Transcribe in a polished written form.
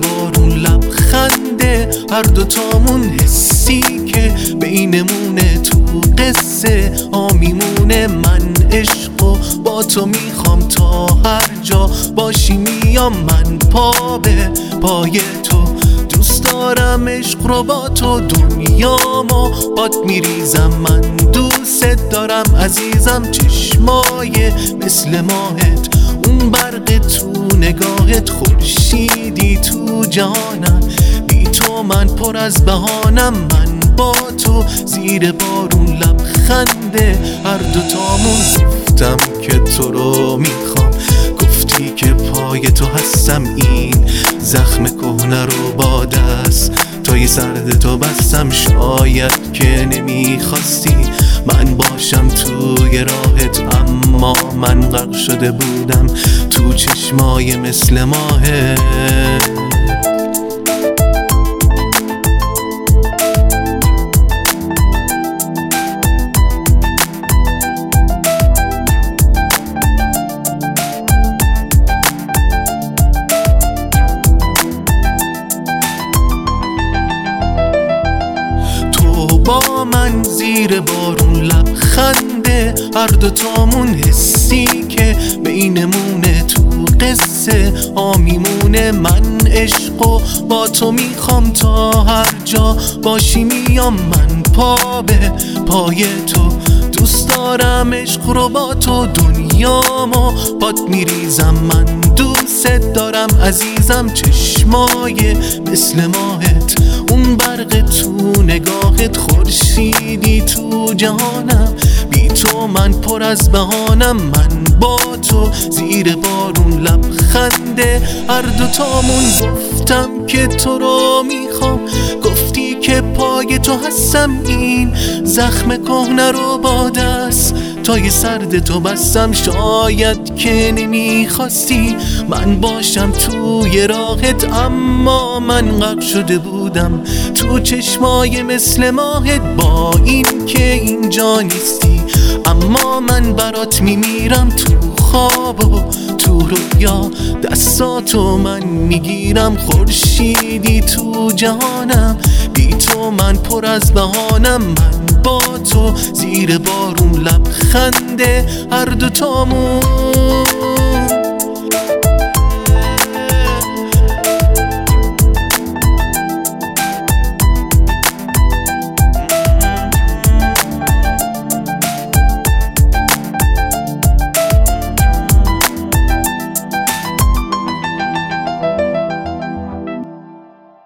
بارون لبخنده، هر دوتامون حسی که بینمونه تو قصه میمونه. من عشقو با تو میخوام تا هر جا باشی میام من پا به پای تو. دوست دارم عشق رو با تو، دنیامو باد میریزم. من دوست دارم عزیزم، چشمای مثل ماهت، اون برق تو نگاهت، خورشیدی تو جهانم. بی تو من پر از بهانم، من با تو زیر بارون لبخنده، هر دوتامون گفتم که تو رو میخوام. گفتی که پای تو هستم، این زخم کهنه رو با دست تای سرد تو بستم. شاید که نمیخواستی من باشم توی راهت، اما من غرق شده بودم تو چشمای مثل ماهت. با من زیر بارون لبخنده، هر دوتامون حسی که بینمونه تو قصه میمونه. من عشقو با تو میخوام تا هر جا باشی میام من پا به پای تو. دوست دارم عشق رو با تو، دنیامو باد میریزم. من دوست دارم عزیزم، چشمای مثل ماهت، اون برق تو نگاهت، خورشیدی تو جهانم. بی تو من پر از بهانم، من با تو زیر بارون لبخنده، هر دوتامون گفتم که تو رو میخوام. گفتی که پای تو هستم، این زخم کهنه رو با دست تای سرد تو بستم. شاید که نمیخواستی من باشم توی راهت، اما من غرق شده بودم تو چشمای مثل ماهت. با این که اینجا نیستی، اما من برات میمیرم تو خواب و تو رویا. دستاتو من میگیرم، خورشیدی تو جهانم. بی تو من پر از بهانم، من با تو زیر بارون لبخنده، هر دوتامون